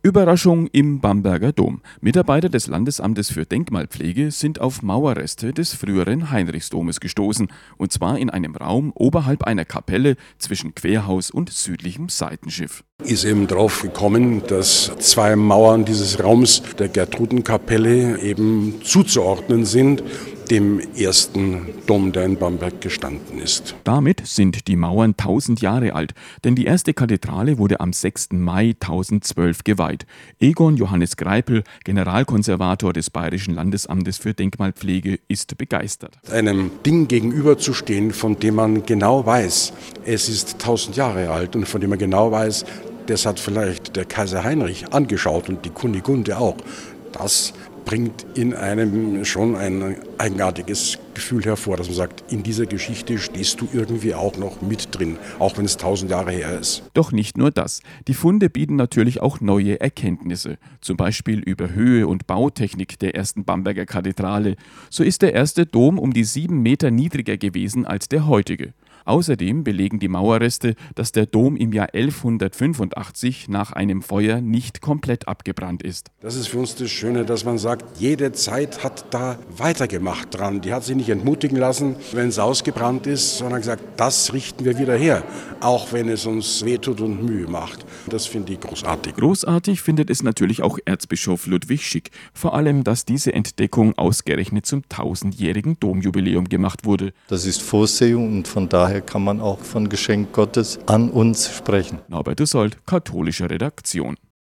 Überraschung im Bamberger Dom. Mitarbeiter des Landesamtes für Denkmalpflege sind auf Mauerreste des früheren Heinrichsdomes gestoßen. Und zwar in einem Raum oberhalb einer Kapelle zwischen Querhaus und südlichem Seitenschiff. Ist eben drauf gekommen, dass zwei Mauern dieses Raums der Gertrudenkapelle eben zuzuordnen sind dem ersten Dom, der in Bamberg gestanden ist. Damit sind die Mauern 1000 Jahre alt, denn die erste Kathedrale wurde am 6. Mai 1012 geweiht. Egon Johannes Greipel, Generalkonservator des Bayerischen Landesamtes für Denkmalpflege, ist begeistert. Einem Ding gegenüberzustehen, von dem man genau weiß, es ist 1000 Jahre alt und von dem man genau weiß, das hat vielleicht der Kaiser Heinrich angeschaut und die Kunigunde auch. Das bringt in einem schon ein eigenartiges Gefühl hervor, dass man sagt, in dieser Geschichte stehst du irgendwie auch noch mit drin, auch wenn es 1000 Jahre her ist. Doch nicht nur das. Die Funde bieten natürlich auch neue Erkenntnisse, zum Beispiel über Höhe und Bautechnik der ersten Bamberger Kathedrale. So ist der erste Dom um die 7 Meter niedriger gewesen als der heutige. Außerdem belegen die Mauerreste, dass der Dom im Jahr 1185 nach einem Feuer nicht komplett abgebrannt ist. Das ist für uns das Schöne, dass man sagt, jede Zeit hat da weitergemacht dran. Die hat sich nicht entmutigen lassen, wenn es ausgebrannt ist, sondern gesagt, das richten wir wieder her, auch wenn es uns wehtut und Mühe macht. Das finde ich großartig. Großartig findet es natürlich auch Erzbischof Ludwig Schick. Vor allem, dass diese Entdeckung ausgerechnet zum 1000-jährigen Domjubiläum gemacht wurde. Das ist Vorsehung und von daher kann man auch von Geschenk Gottes an uns sprechen. Norbert Dussold, Katholische Redaktion.